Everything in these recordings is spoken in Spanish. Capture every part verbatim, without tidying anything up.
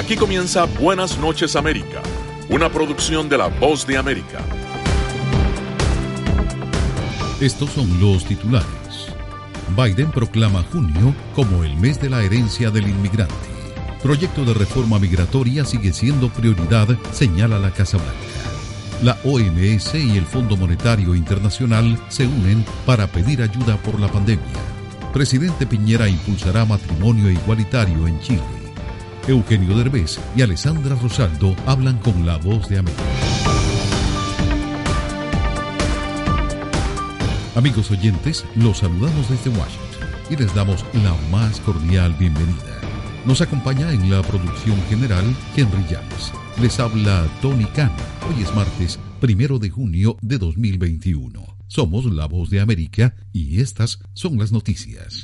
Aquí comienza Buenas noches América, una producción de La Voz de América. Estos son los titulares. Biden proclama junio como el mes de la herencia del inmigrante. Proyecto de reforma migratoria sigue siendo prioridad, señala la Casa Blanca. La O M S y el Fondo Monetario Internacional se unen para pedir ayuda por la pandemia. Presidente Piñera impulsará matrimonio igualitario en Chile. Eugenio Derbez y Alessandra Rosaldo hablan con La Voz de América. Amigos oyentes, los saludamos desde Washington y les damos la más cordial bienvenida. Nos acompaña en la producción general Henry Llanes. Les habla Tony Khan. Hoy es martes, primero de junio de dos mil veintiuno. Somos La Voz de América y estas son las noticias.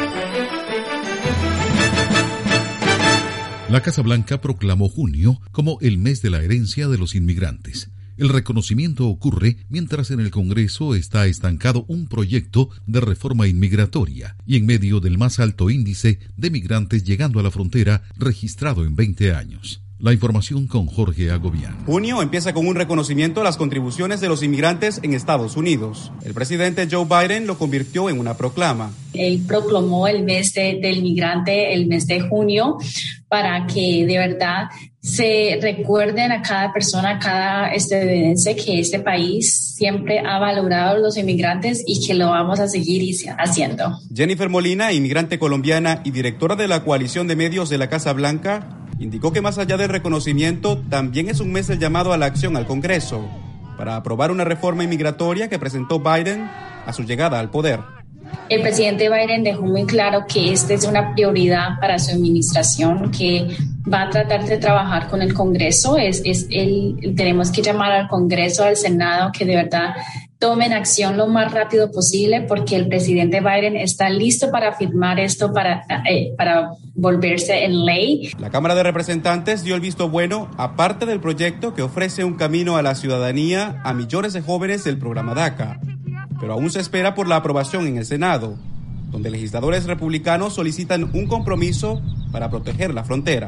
La Casa Blanca proclamó junio como el mes de la herencia de los inmigrantes. El reconocimiento ocurre mientras en el Congreso está estancado un proyecto de reforma inmigratoria y en medio del más alto índice de migrantes llegando a la frontera registrado en veinte años. La información con Jorge Agobián. Junio empieza con un reconocimiento a las contribuciones de los inmigrantes en Estados Unidos. El presidente Joe Biden lo convirtió en una proclama. Él proclamó el mes de, del migrante, el mes de junio, para que de verdad se recuerden a cada persona, a cada estadounidense que este país siempre ha valorado a los inmigrantes y que lo vamos a seguir haciendo. Jennifer Molina, inmigrante colombiana y directora de la coalición de medios de la Casa Blanca, indicó que más allá del reconocimiento, también es un mes el llamado a la acción al Congreso para aprobar una reforma inmigratoria que presentó Biden a su llegada al poder. El presidente Biden dejó muy claro que esta es una prioridad para su administración, que va a tratar de trabajar con el Congreso. Es, es el, tenemos que llamar al Congreso, al Senado, que de verdad tomen acción lo más rápido posible, porque el presidente Biden está listo para firmar esto, para, eh, para volverse en ley. La Cámara de Representantes dio el visto bueno a parte del proyecto que ofrece un camino a la ciudadanía a millones de jóvenes del programa DACA. Pero aún se espera por la aprobación en el Senado, donde legisladores republicanos solicitan un compromiso para proteger la frontera.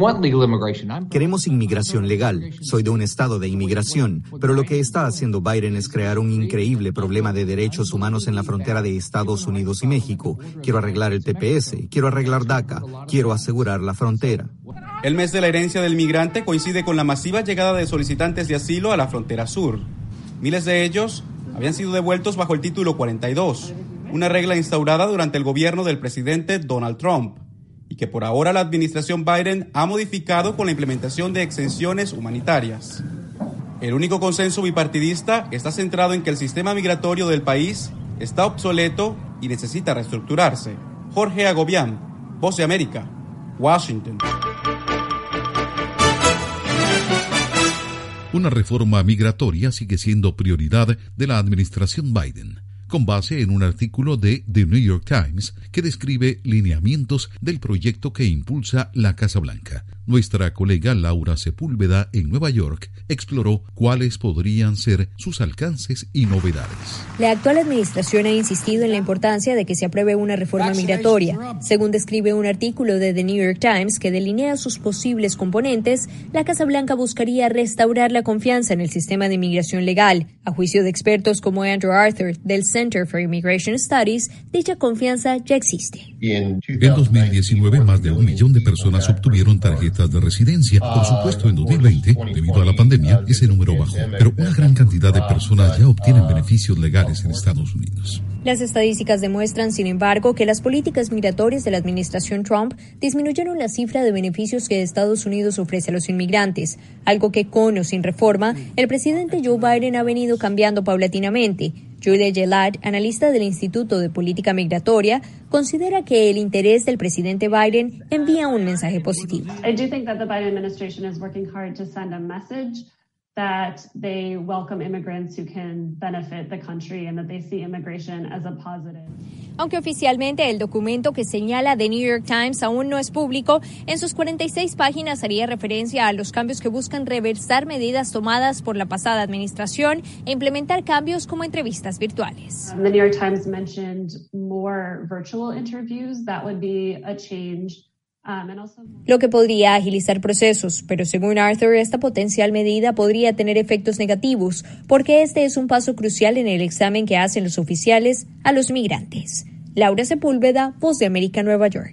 Queremos inmigración legal. Soy de un estado de inmigración, pero lo que está haciendo Biden es crear un increíble problema de derechos humanos en la frontera de Estados Unidos y México. Quiero arreglar el T P S, quiero arreglar DACA, quiero asegurar la frontera. El mes de la herencia del migrante coincide con la masiva llegada de solicitantes de asilo a la frontera sur. Miles de ellos habían sido devueltos bajo el título cuarenta y dos, una regla instaurada durante el gobierno del presidente Donald Trump, y que por ahora la administración Biden ha modificado con la implementación de exenciones humanitarias. El único consenso bipartidista está centrado en que el sistema migratorio del país está obsoleto y necesita reestructurarse. Jorge Agobián, Voz de América, Washington. Una reforma migratoria sigue siendo prioridad de la administración Biden, con base en un artículo de The New York Times que describe lineamientos del proyecto que impulsa la Casa Blanca. Nuestra colega Laura Sepúlveda en Nueva York exploró cuáles podrían ser sus alcances y novedades. La actual administración ha insistido en la importancia de que se apruebe una reforma migratoria. Según describe un artículo de The New York Times que delinea sus posibles componentes, la Casa Blanca buscaría restaurar la confianza en el sistema de inmigración legal. A juicio de expertos como Andrew Arthur del Center for Immigration Studies, dicha confianza ya existe. En dos mil diecinueve, más de un millón de personas obtuvieron tarjetas de residencia. Por supuesto, en dos mil veinte, debido a la pandemia, ese número bajó, pero una gran cantidad de personas ya obtienen beneficios legales en Estados Unidos. Las estadísticas demuestran, sin embargo, que las políticas migratorias de la administración Trump disminuyeron la cifra de beneficios que Estados Unidos ofrece a los inmigrantes, algo que con o sin reforma, el presidente Joe Biden ha venido cambiando paulatinamente. Julia Gillard, analista del Instituto de Política Migratoria, considera que el interés del presidente Biden envía un mensaje positivo. I do think that the Biden administration is working hard to send a message that they welcome immigrants who can benefit the country and that they see immigration as a positive. Aunque oficialmente el documento que señala The New York Times aún no es público, en sus cuarenta y seis páginas haría referencia a los cambios que buscan reversar medidas tomadas por la pasada administración e implementar cambios como entrevistas virtuales. Um, the New York Times mentioned more virtual interviews. That would be a change lo que podría agilizar procesos, pero según Arthur, esta potencial medida podría tener efectos negativos, porque este es un paso crucial en el examen que hacen los oficiales a los migrantes. Laura Sepúlveda, Voz de América, Nueva York.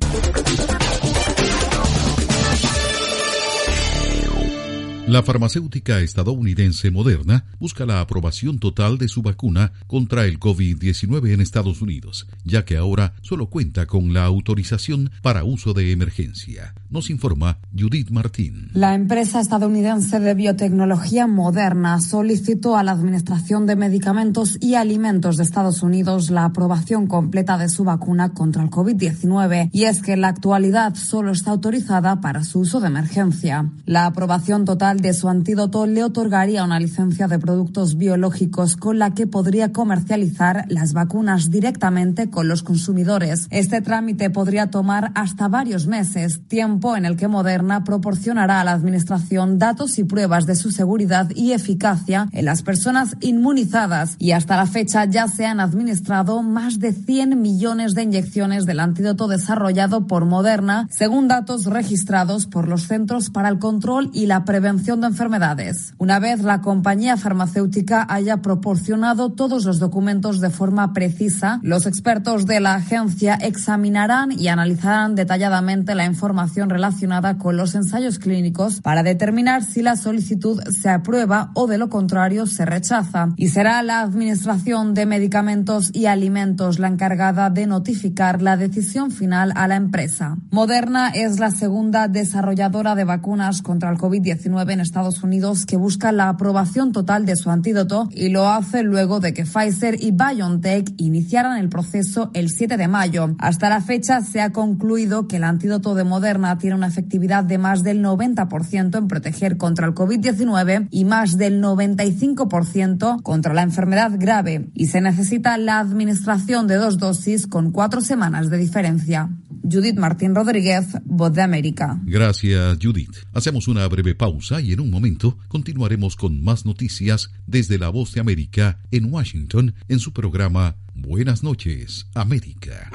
La farmacéutica estadounidense Moderna busca la aprobación total de su vacuna contra el COVID diecinueve en Estados Unidos, ya que ahora solo cuenta con la autorización para uso de emergencia. Nos informa Judith Martín. La empresa estadounidense de biotecnología Moderna solicitó a la Administración de Medicamentos y Alimentos de Estados Unidos la aprobación completa de su vacuna contra el COVID diecinueve, y es que en la actualidad solo está autorizada para su uso de emergencia. La aprobación total de su antídoto le otorgaría una licencia de productos biológicos con la que podría comercializar las vacunas directamente con los consumidores. Este trámite podría tomar hasta varios meses, tiempo en el que Moderna proporcionará a la Administración datos y pruebas de su seguridad y eficacia en las personas inmunizadas, y hasta la fecha ya se han administrado más de cien millones de inyecciones del antídoto desarrollado por Moderna, según datos registrados por los Centros para el Control y la Prevención de enfermedades. Una vez la compañía farmacéutica haya proporcionado todos los documentos de forma precisa, los expertos de la agencia examinarán y analizarán detalladamente la información relacionada con los ensayos clínicos para determinar si la solicitud se aprueba o de lo contrario se rechaza, y será la Administración de Medicamentos y Alimentos la encargada de notificar la decisión final a la empresa. Moderna es la segunda desarrolladora de vacunas contra el COVID diecinueve en Estados Unidos que busca la aprobación total de su antídoto, y lo hace luego de que Pfizer y BioNTech iniciaran el proceso el siete de mayo. Hasta la fecha se ha concluido que el antídoto de Moderna tiene una efectividad de más del noventa por ciento en proteger contra el COVID diecinueve y más del noventa y cinco por ciento contra la enfermedad grave, y se necesita la administración de dos dosis con cuatro semanas de diferencia. Judith Martín Rodríguez, Voz de América. Gracias, Judith. Hacemos una breve pausa y en un momento continuaremos con más noticias desde la Voz de América en Washington en su programa Buenas noches, América.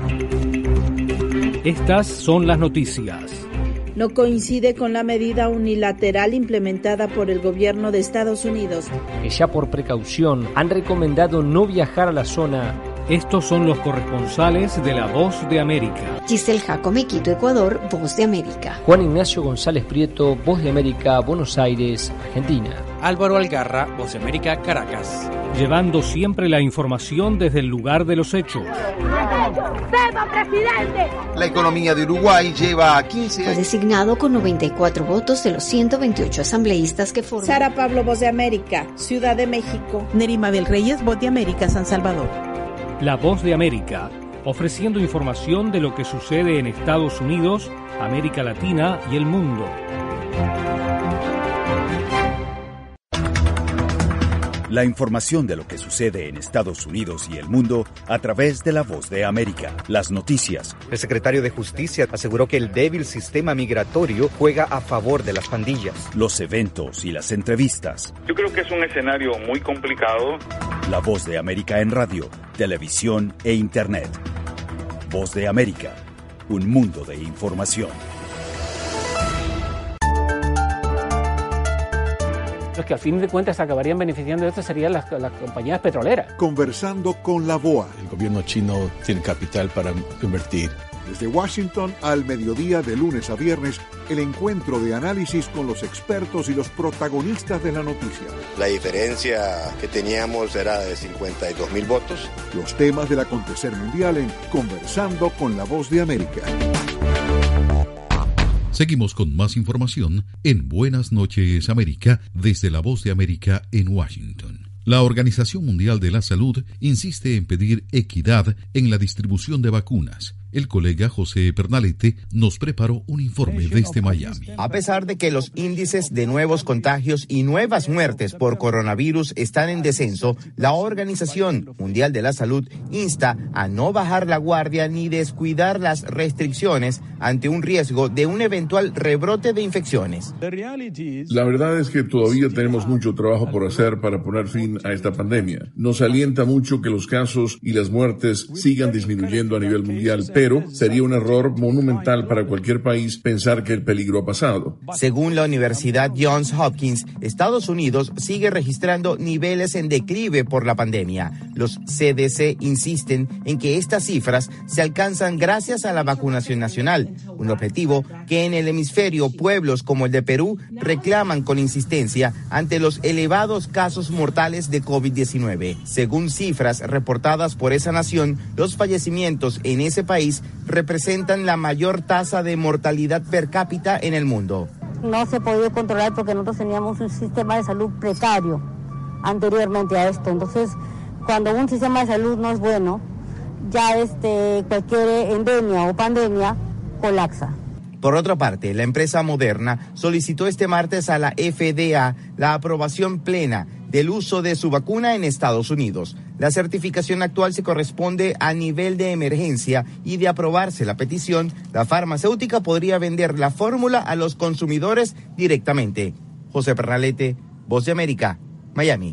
Estas son las noticias. No coincide con la medida unilateral implementada por el gobierno de Estados Unidos, que ya por precaución han recomendado no viajar a la zona. Estos son los corresponsales de La Voz de América. Giselle Jacome, Quito, Ecuador, Voz de América. Juan Ignacio González Prieto, Voz de América, Buenos Aires, Argentina. Álvaro Algarra, Voz de América, Caracas. Llevando siempre la información desde el lugar de los hechos. La economía de Uruguay lleva a quince años. Fue designado con noventa y cuatro votos de los ciento veintiocho asambleístas que forman. Sara Pablo, Voz de América, Ciudad de México. Nerima Bel Reyes, Voz de América, San Salvador. La Voz de América, ofreciendo información de lo que sucede en Estados Unidos, América Latina y el mundo. La información de lo que sucede en Estados Unidos y el mundo a través de La Voz de América. Las noticias. El secretario de Justicia aseguró que el débil sistema migratorio juega a favor de las pandillas. Los eventos y las entrevistas. Yo creo que es un escenario muy complicado. La Voz de América en radio, televisión e internet. Voz de América, un mundo de información. Los que al fin de cuentas acabarían beneficiando de esto serían las, las compañías petroleras. Conversando con la B O A. El gobierno chino tiene capital para invertir. Desde Washington al mediodía de lunes a viernes, el encuentro de análisis con los expertos y los protagonistas de la noticia. La diferencia que teníamos era de cincuenta y dos mil votos. Los temas del acontecer mundial en Conversando con la Voz de América. Seguimos con más información en Buenas noches, América, desde La Voz de América en Washington. La Organización Mundial de la Salud insiste en pedir equidad en la distribución de vacunas. El colega José Pernalete nos preparó un informe desde Miami. A pesar de que los índices de nuevos contagios y nuevas muertes por coronavirus están en descenso, la Organización Mundial de la Salud insta a no bajar la guardia ni descuidar las restricciones ante un riesgo de un eventual rebrote de infecciones. La verdad es que todavía tenemos mucho trabajo por hacer para poner fin a esta pandemia. Nos alienta mucho que los casos y las muertes sigan disminuyendo a nivel mundial, pero sería un error monumental para cualquier país pensar que el peligro ha pasado. Según la Universidad Johns Hopkins, Estados Unidos sigue registrando niveles en declive por la pandemia. Los C D C insisten en que estas cifras se alcanzan gracias a la vacunación nacional, un objetivo que en el hemisferio pueblos como el de Perú reclaman con insistencia ante los elevados casos mortales de COVID diecinueve. Según cifras reportadas por esa nación, los fallecimientos en ese país representan la mayor tasa de mortalidad per cápita en el mundo. No se ha podido controlar porque nosotros teníamos un sistema de salud precario anteriormente a esto. Entonces, cuando un sistema de salud no es bueno, ya este, cualquier endemia o pandemia colapsa. Por otra parte, la empresa Moderna solicitó este martes a la F D A la aprobación plena del uso de su vacuna en Estados Unidos. La certificación actual se corresponde a nivel de emergencia y de aprobarse la petición, la farmacéutica podría vender la fórmula a los consumidores directamente. José Pernalete, Voz de América, Miami.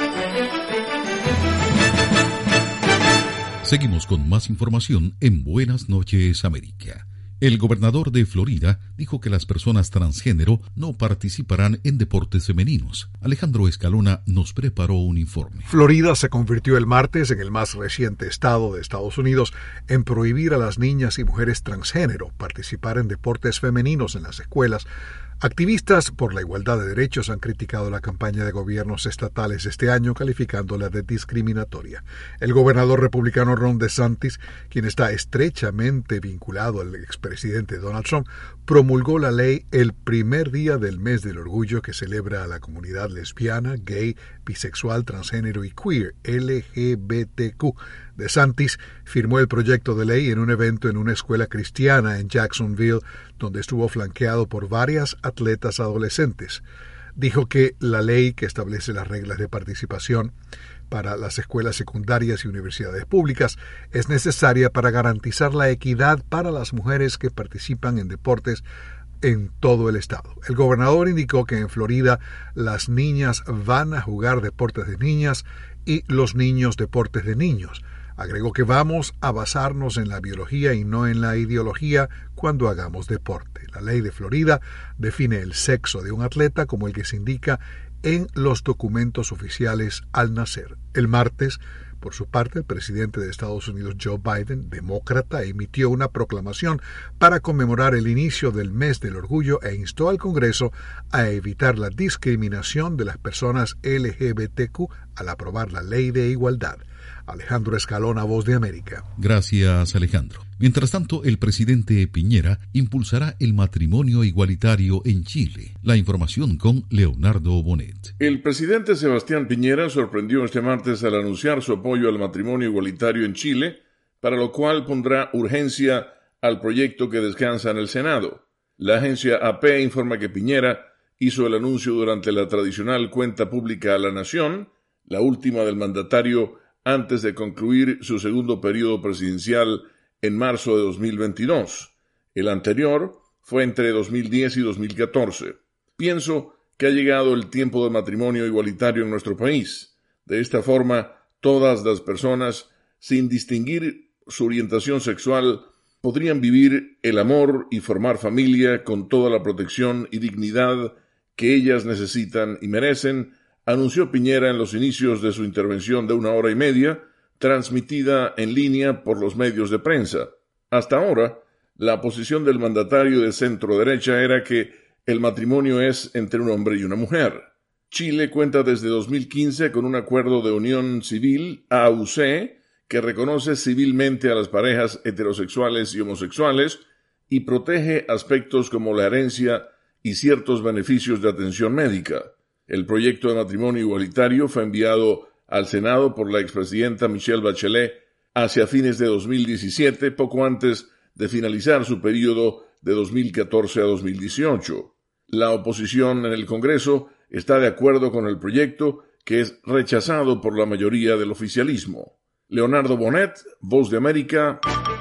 Seguimos con más información en Buenas Noches América. El gobernador de Florida dijo que las personas transgénero no participarán en deportes femeninos. Alejandro Escalona nos preparó un informe. Florida se convirtió el martes en el más reciente estado de Estados Unidos en prohibir a las niñas y mujeres transgénero participar en deportes femeninos en las escuelas. Activistas por la igualdad de derechos han criticado la campaña de gobiernos estatales este año, calificándola de discriminatoria. El gobernador republicano Ron DeSantis, quien está estrechamente vinculado al expresidente Donald Trump, promulgó la ley el primer día del mes del orgullo que celebra a la comunidad lesbiana, gay, bisexual, transgénero y queer, L G B T Q. DeSantis firmó el proyecto de ley en un evento en una escuela cristiana en Jacksonville, donde estuvo flanqueado por varias atletas adolescentes. Dijo que la ley que establece las reglas de participación para las escuelas secundarias y universidades públicas es necesaria para garantizar la equidad para las mujeres que participan en deportes en todo el estado. El gobernador indicó que en Florida las niñas van a jugar deportes de niñas y los niños deportes de niños. Agregó que vamos a basarnos en la biología y no en la ideología cuando hagamos deporte. La ley de Florida define el sexo de un atleta como el que se indica en los documentos oficiales al nacer. El martes, por su parte, el presidente de Estados Unidos, Joe Biden, demócrata, emitió una proclamación para conmemorar el inicio del mes del orgullo e instó al Congreso a evitar la discriminación de las personas L G B T Q al aprobar la ley de igualdad. Alejandro Escalona, Voz de América. Gracias, Alejandro. Mientras tanto, el presidente Piñera impulsará el matrimonio igualitario en Chile. La información con Leonardo Bonet. El presidente Sebastián Piñera sorprendió este martes al anunciar su apoyo al matrimonio igualitario en Chile, para lo cual pondrá urgencia al proyecto que descansa en el Senado. La agencia A P informa que Piñera hizo el anuncio durante la tradicional cuenta pública a la Nación, la última del mandatario antes de concluir su segundo periodo presidencial en marzo de dos mil veintidós. El anterior fue entre dos mil diez y dos mil catorce. Pienso que ha llegado el tiempo del matrimonio igualitario en nuestro país. De esta forma, todas las personas, sin distinguir su orientación sexual, podrían vivir el amor y formar familia con toda la protección y dignidad que ellas necesitan y merecen, anunció Piñera en los inicios de su intervención de una hora y media, transmitida en línea por los medios de prensa. Hasta ahora, la posición del mandatario de centro-derecha era que el matrimonio es entre un hombre y una mujer. Chile cuenta desde dos mil quince con un acuerdo de unión civil, A U C, que reconoce civilmente a las parejas heterosexuales y homosexuales y protege aspectos como la herencia y ciertos beneficios de atención médica. El proyecto de matrimonio igualitario fue enviado al Senado por la expresidenta Michelle Bachelet hacia fines de dos mil diecisiete, poco antes de finalizar su periodo de dos mil catorce a dos mil dieciocho. La oposición en el Congreso está de acuerdo con el proyecto, que es rechazado por la mayoría del oficialismo. Leonardo Bonet, Voz de América.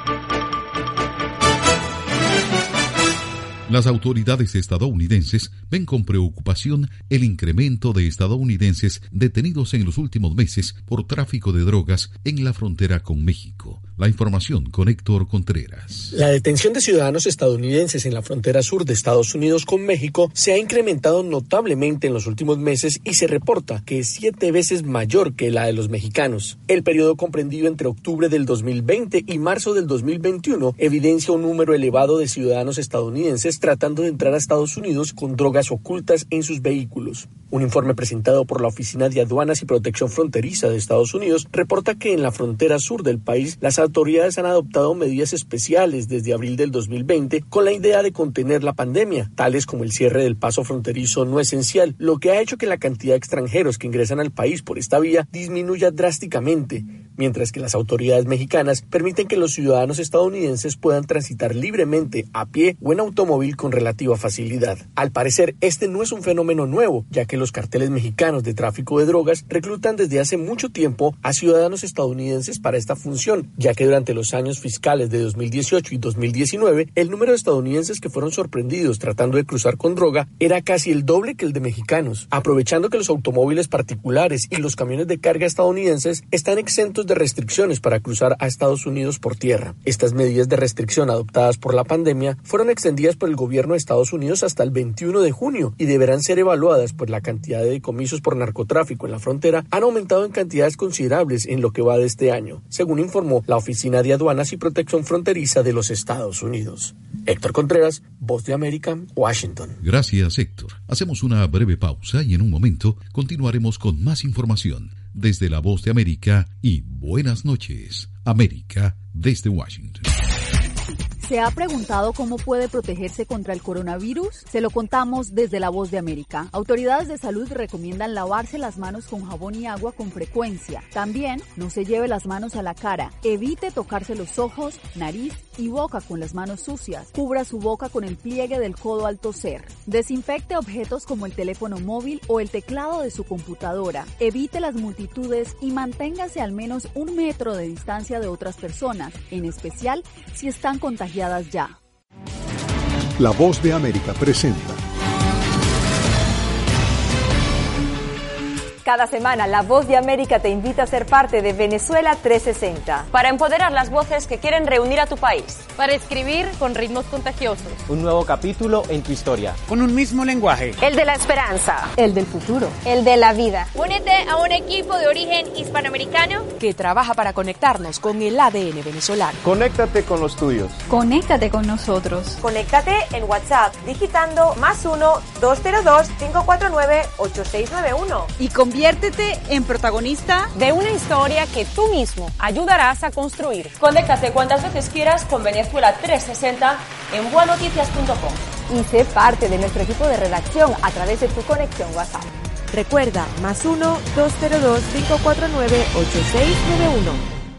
Las autoridades estadounidenses ven con preocupación el incremento de estadounidenses detenidos en los últimos meses por tráfico de drogas en la frontera con México. La información con Héctor Contreras. La detención de ciudadanos estadounidenses en la frontera sur de Estados Unidos con México se ha incrementado notablemente en los últimos meses y se reporta que es siete veces mayor que la de los mexicanos. El periodo comprendido entre octubre del dos mil veinte y marzo del dos mil veintiuno evidencia un número elevado de ciudadanos estadounidenses tratando de entrar a Estados Unidos con drogas ocultas en sus vehículos. Un informe presentado por la Oficina de Aduanas y Protección Fronteriza de Estados Unidos reporta que en la frontera sur del país las autoridades han adoptado medidas especiales desde abril del dos mil veinte con la idea de contener la pandemia, tales como el cierre del paso fronterizo no esencial, lo que ha hecho que la cantidad de extranjeros que ingresan al país por esta vía disminuya drásticamente, mientras que las autoridades mexicanas permiten que los ciudadanos estadounidenses puedan transitar libremente a pie o en automóvil con relativa facilidad. Al parecer, este no es un fenómeno nuevo, ya que los carteles mexicanos de tráfico de drogas reclutan desde hace mucho tiempo a ciudadanos estadounidenses para esta función, ya que durante los años fiscales de dos mil dieciocho y dos mil diecinueve, el número de estadounidenses que fueron sorprendidos tratando de cruzar con droga era casi el doble que el de mexicanos, aprovechando que los automóviles particulares y los camiones de carga estadounidenses están exentos de restricciones para cruzar a Estados Unidos por tierra. Estas medidas de restricción adoptadas por la pandemia fueron extendidas por el gobierno de Estados Unidos hasta el veintiuno de junio y deberán ser evaluadas, pues la cantidad de decomisos por narcotráfico en la frontera han aumentado en cantidades considerables en lo que va de este año, según informó la Oficina de Aduanas y Protección Fronteriza de los Estados Unidos. Héctor Contreras, Voz de América, Washington. Gracias, Héctor. Hacemos una breve pausa y en un momento continuaremos con más información desde la Voz de América y buenas noches, América, desde Washington. ¿Se ha preguntado cómo puede protegerse contra el coronavirus? Se lo contamos desde La Voz de América. Autoridades de salud recomiendan lavarse las manos con jabón y agua con frecuencia. También no se lleve las manos a la cara. Evite tocarse los ojos, nariz y boca con las manos sucias. Cubra su boca con el pliegue del codo al toser. Desinfecte objetos como el teléfono móvil o el teclado de su computadora. Evite las multitudes y manténgase al menos un metro de distancia de otras personas, en especial si están contagiadas ya. La Voz de América presenta. Cada semana, La Voz de América te invita a ser parte de Venezuela trescientos sesenta. Para empoderar las voces que quieren reunir a tu país. Para escribir con ritmos contagiosos. Un nuevo capítulo en tu historia. Con un mismo lenguaje. El de la esperanza. El del futuro. El de la vida. Únete a un equipo de origen hispanoamericano que trabaja para conectarnos con el A D N venezolano. Conéctate con los tuyos. Conéctate con nosotros. Conéctate en WhatsApp digitando más uno, dos cero dos, cinco cuatro nueve, ocho seis nueve uno. Y con Conviértete en protagonista de una historia que tú mismo ayudarás a construir. Conéctate cuantas veces quieras con Venezuela trescientos sesenta en buenoticias punto com. Y sé parte de nuestro equipo de redacción a través de tu conexión WhatsApp. Recuerda, más uno, dos cero dos, cinco cuatro nueve, ocho seis nueve uno.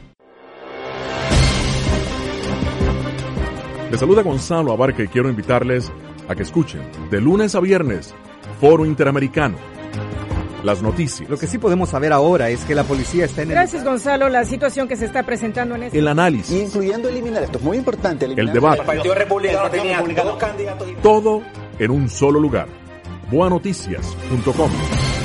Les saluda Gonzalo Abarca y quiero invitarles a que escuchen de lunes a viernes Foro Interamericano. Las noticias. Lo que sí podemos saber ahora es que la policía está en el... Gracias, Gonzalo. La situación que se está presentando en este... El análisis. Incluyendo eliminar, esto es muy importante. El debate. El Partido Republicano tenía dos candidatos. Todo en un solo lugar. buenoticias punto com.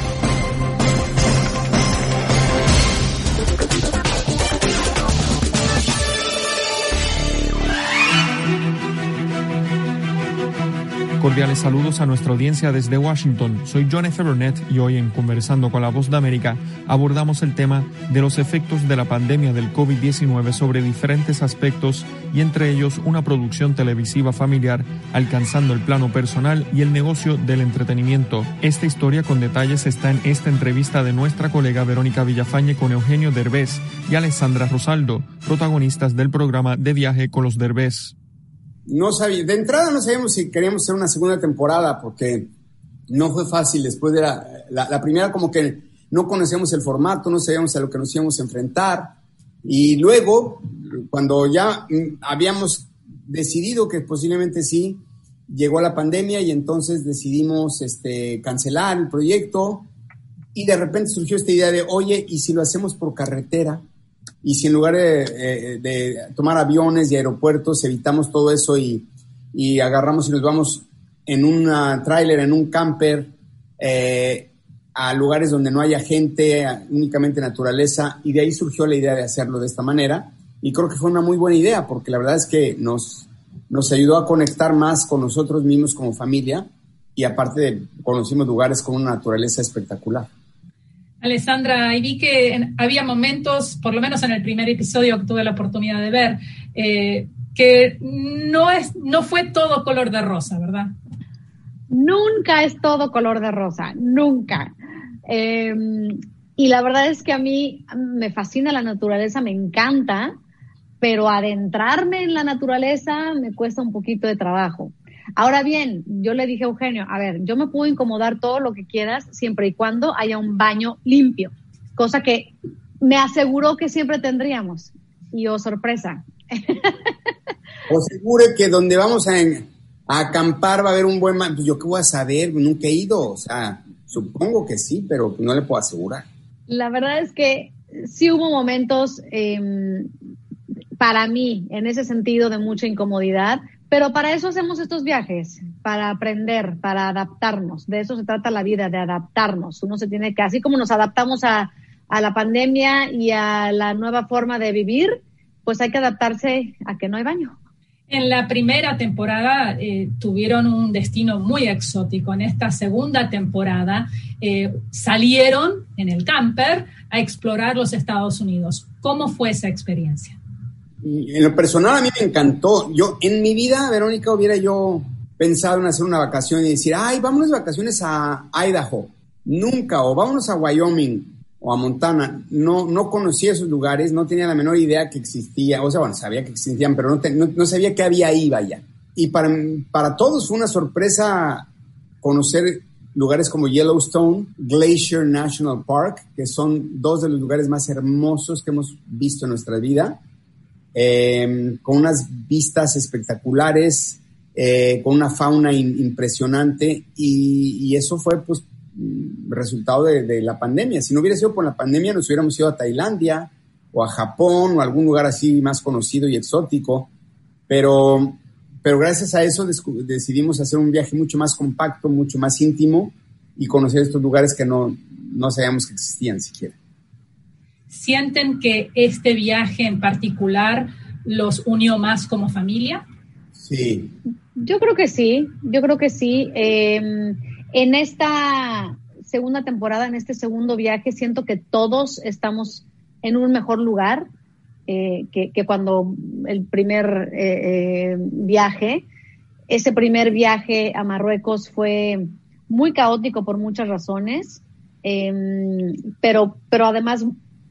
Cordiales saludos a nuestra audiencia desde Washington. Soy John F. Burnett y hoy en Conversando con la Voz de América abordamos el tema de los efectos de la pandemia del COVID diecinueve sobre diferentes aspectos y entre ellos una producción televisiva familiar alcanzando el plano personal y el negocio del entretenimiento. Esta historia con detalles está en esta entrevista de nuestra colega Verónica Villafañe con Eugenio Derbez y Alessandra Rosaldo, protagonistas del programa De Viaje con los Derbez. No sabía, de entrada no sabíamos si queríamos hacer una segunda temporada porque no fue fácil. Después de la, la, la primera como que no conocíamos el formato, no sabíamos a lo que nos íbamos a enfrentar. Y luego, cuando ya habíamos decidido que posiblemente sí, llegó la pandemia y entonces decidimos este, cancelar el proyecto y de repente surgió esta idea de, oye, ¿y si lo hacemos por carretera? Y si en lugar de, de, de tomar aviones y aeropuertos evitamos todo eso y, y agarramos y nos vamos en un tráiler, en un camper, eh, a lugares donde no haya gente, únicamente naturaleza, y de ahí surgió la idea de hacerlo de esta manera. y creo que fue una muy buena idea, porque la verdad es que nos, nos ayudó a conectar más con nosotros mismos como familia, y aparte de, conocimos lugares con una naturaleza espectacular. Alessandra, y vi que en, había momentos, por lo menos en el primer episodio que tuve la oportunidad de ver, eh, que no, es, no fue todo color de rosa, ¿verdad? Nunca es todo color de rosa, nunca. Eh, y la verdad es que a mí me fascina la naturaleza, me encanta, pero adentrarme en la naturaleza me cuesta un poquito de trabajo. Ahora bien, yo le dije a Eugenio, a ver, yo me puedo incomodar todo lo que quieras siempre y cuando haya un baño limpio, cosa que me aseguró que siempre tendríamos. Y oh, sorpresa. O seguro que donde vamos a, a acampar va a haber un buen baño. Pues yo qué voy a saber, nunca he ido, o sea, supongo que sí, pero no le puedo asegurar. La verdad es que sí hubo momentos eh, para mí, en ese sentido, de mucha incomodidad. Pero para eso hacemos estos viajes, para aprender, para adaptarnos. De eso se trata la vida, de adaptarnos. Uno se tiene que, así como nos adaptamos a, a la pandemia y a la nueva forma de vivir, pues hay que adaptarse a que no hay baño. En la primera temporada eh, tuvieron un destino muy exótico. En esta segunda temporada eh, salieron en el camper a explorar los Estados Unidos. ¿Cómo fue esa experiencia? En lo personal a mí me encantó. Yo en mi vida, Verónica, hubiera yo pensado en hacer una vacación y decir, ay, vámonos de vacaciones a Idaho. Nunca, o vámonos a Wyoming o a Montana. No, no conocía esos lugares, no tenía la menor idea que existía. O sea, bueno, sabía que existían, pero no, te, no, no sabía qué había ahí, vaya. Y para, para todos fue una sorpresa conocer lugares como Yellowstone, Glacier National Park, que son dos de los lugares más hermosos que hemos visto en nuestra vida. Eh, con unas vistas espectaculares, eh, con una fauna in, impresionante, y, y eso fue pues resultado de, de la pandemia. Si no hubiera sido por la pandemia, nos hubiéramos ido a Tailandia o a Japón o a algún lugar así más conocido y exótico, pero, pero gracias a eso descu- decidimos hacer un viaje mucho más compacto, mucho más íntimo, y conocer estos lugares que no, no sabíamos que existían siquiera. ¿Sienten que este viaje en particular los unió más como familia? Sí. Yo creo que sí, yo creo que sí. Eh, en esta segunda temporada, en este segundo viaje, siento que todos estamos en un mejor lugar eh, que, que cuando el primer eh, eh, viaje. Ese primer viaje a Marruecos fue muy caótico por muchas razones, eh, pero, pero además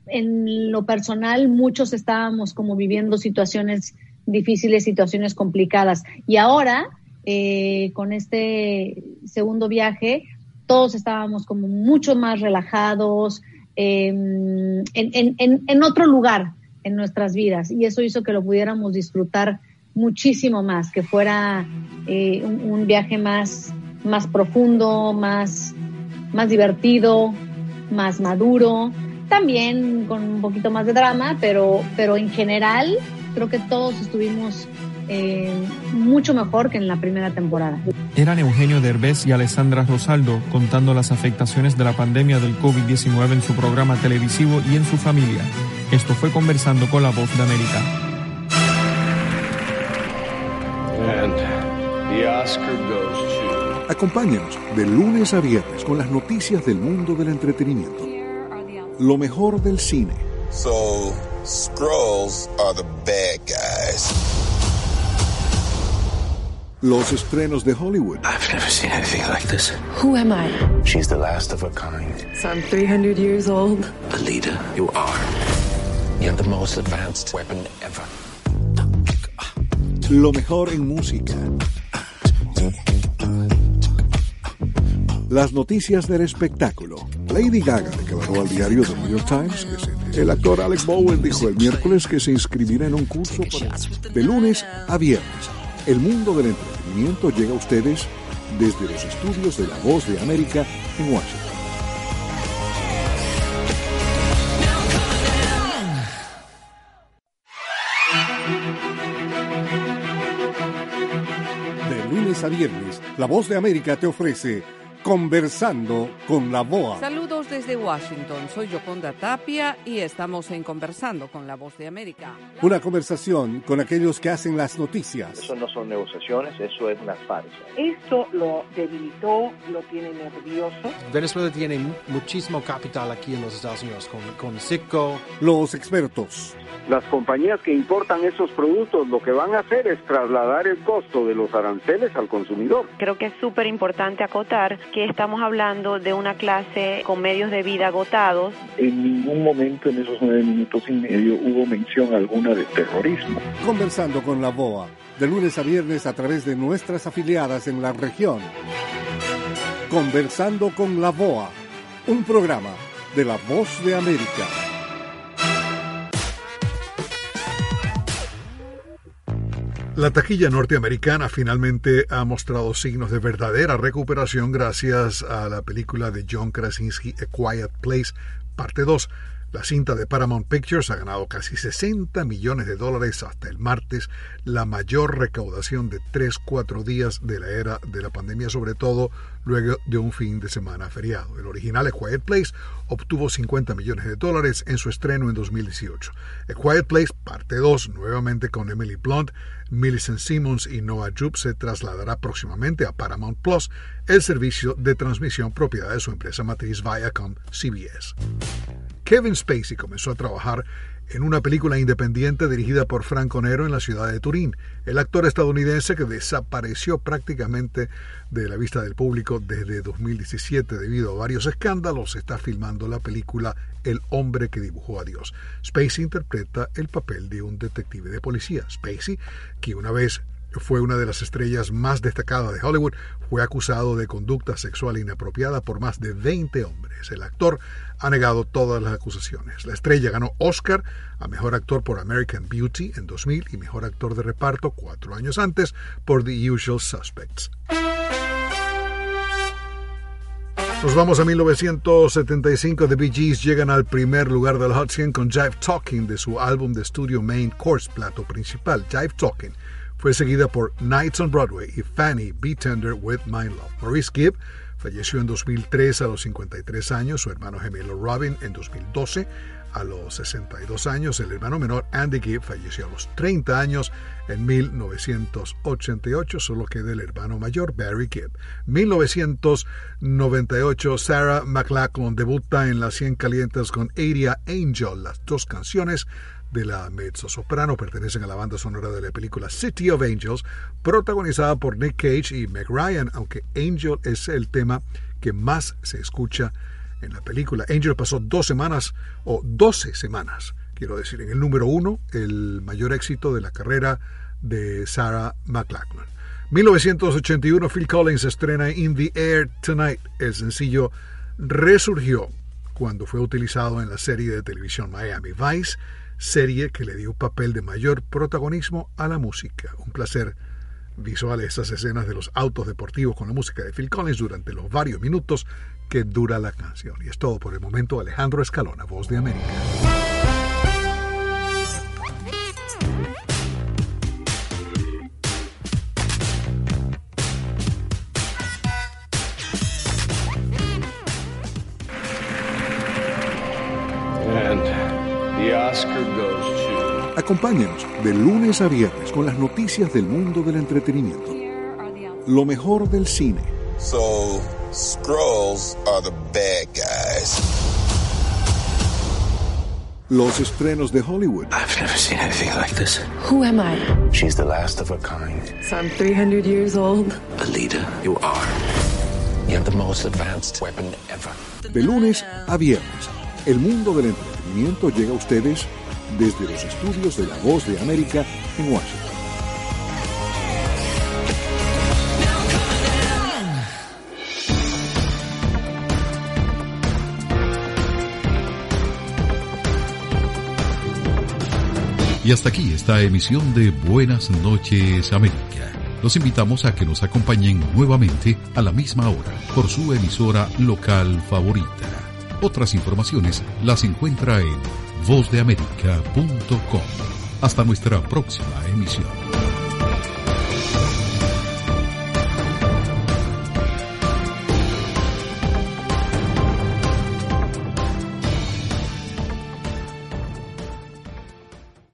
en lo personal muchos estábamos como viviendo situaciones difíciles, situaciones complicadas, y ahora eh, con este segundo viaje todos estábamos como mucho más relajados, eh, en, en, en, en otro lugar en nuestras vidas, y eso hizo que lo pudiéramos disfrutar muchísimo más, que fuera eh, un, un viaje más, más profundo, más, más divertido, más maduro. También con un poquito más de drama, pero, pero en general creo que todos estuvimos eh, mucho mejor que en la primera temporada. Eran Eugenio Derbez y Alessandra Rosaldo contando las afectaciones de la pandemia del covid diecinueve en su programa televisivo y en su familia. Esto fue Conversando con la Voz de América. And the Oscar goes to... Acompáñanos de lunes a viernes con las noticias del mundo del entretenimiento. Lo mejor del cine. So, Skrulls are the bad guys. Los estrenos de Hollywood. I've never seen anything like this. Who am I? She's the last of her kind. So I'm three hundred years old. A leader, you are. You have the most advanced weapon ever. Lo mejor en música. Las noticias del espectáculo. Lady Gaga declaró al diario The New York Times que se... El actor Alec Baldwin dijo el miércoles que se inscribirá en un curso para... De lunes a viernes. El mundo del entretenimiento llega a ustedes desde los estudios de La Voz de América en Washington. De lunes a viernes, La Voz de América te ofrece Conversando con la B O A. Saludos desde Washington, soy Yoconda Tapia y estamos en Conversando con la Voz de América. Una conversación con aquellos que hacen las noticias. Eso no son negociaciones, eso es una farsa. Esto lo debilitó, lo tiene nervioso. Venezuela tiene muchísimo capital aquí en los Estados Unidos, con, con Citgo. Los expertos. Las compañías que importan esos productos lo que van a hacer es trasladar el costo de los aranceles al consumidor. Creo que es súper importante acotar que estamos hablando de una clase con medios de vida agotados. En ningún momento en esos nueve minutos y medio hubo mención alguna de terrorismo. Conversando con la B O A, de lunes a viernes a través de nuestras afiliadas en la región. Conversando con la B O A, un programa de La Voz de América. La taquilla norteamericana finalmente ha mostrado signos de verdadera recuperación gracias a la película de John Krasinski, A Quiet Place, parte dos. La cinta de Paramount Pictures ha ganado casi sesenta millones de dólares hasta el martes, la mayor recaudación de tres cuatro días de la era de la pandemia, sobre todo luego de un fin de semana feriado. El original A Quiet Place obtuvo cincuenta millones de dólares en su estreno en dos mil dieciocho. A Quiet Place, parte dos, nuevamente con Emily Blunt, Millicent Simmons y Noah Jupe, se trasladará próximamente a Paramount Plus, el servicio de transmisión propiedad de su empresa matriz Viacom C B S. Kevin Spacey comenzó a trabajar en una película independiente dirigida por Franco Nero en la ciudad de Turín. El actor estadounidense, que desapareció prácticamente de la vista del público desde dos mil diecisiete debido a varios escándalos, está filmando la película El hombre que dibujó a Dios. Spacey interpreta el papel de un detective de policía. Spacey, que una vez fue una de las estrellas más destacadas de Hollywood, fue acusado de conducta sexual inapropiada por más de veinte hombres. El actor ha negado todas las acusaciones. La estrella ganó Oscar a Mejor Actor por American Beauty en dos mil y Mejor Actor de Reparto cuatro años antes por The Usual Suspects. Nos vamos a mil novecientos setenta y cinco. The Bee Gees llegan al primer lugar del Hot cien con Jive Talking de su álbum de estudio Main Course, plato principal. Jive Talking fue seguida por Nights on Broadway y Fanny, Be Tender with My Love. Maurice Gibb falleció en dos mil tres a los cincuenta y tres años, su hermano gemelo Robin en dos mil doce a los sesenta y dos años, el hermano menor Andy Gibb falleció a los treinta años en mil novecientos ochenta y ocho, solo queda el hermano mayor Barry Gibb. mil novecientos noventa y ocho, Sarah McLachlan debuta en Las cien Calientes con Area Angel. Las dos canciones de la mezzosoprano pertenecen a la banda sonora de la película City of Angels, protagonizada por Nick Cage y Meg Ryan, aunque Angel es el tema que más se escucha en la película. Angel pasó dos semanas, o doce semanas, quiero decir, en el número uno, el mayor éxito de la carrera de Sarah McLachlan. mil novecientos ochenta y uno, Phil Collins estrena In the Air Tonight. El sencillo resurgió cuando fue utilizado en la serie de televisión Miami Vice, serie que le dio papel de mayor protagonismo a la música. Un placer visual esas escenas de los autos deportivos con la música de Phil Collins durante los varios minutos que dura la canción. Y es todo por el momento. Alejandro Escalona, Voz de América. The Oscar goes to... Acompáñenos de lunes a viernes con las noticias del mundo del entretenimiento. Lo mejor del cine. So, Skrulls are the bad guys. Los estrenos de Hollywood. I've never seen anything like this. Who am I? She's the last of her kind. So I'm three hundred years old. Alita, you are. You're the most advanced weapon ever. De lunes a viernes, el mundo del entretenimiento llega a ustedes desde los estudios de La Voz de América en Washington. Y hasta aquí esta emisión de Buenas noches América. Los invitamos a que nos acompañen nuevamente a la misma hora por su emisora local favorita. Otras informaciones las encuentra en voz de américa punto com. Hasta nuestra próxima emisión.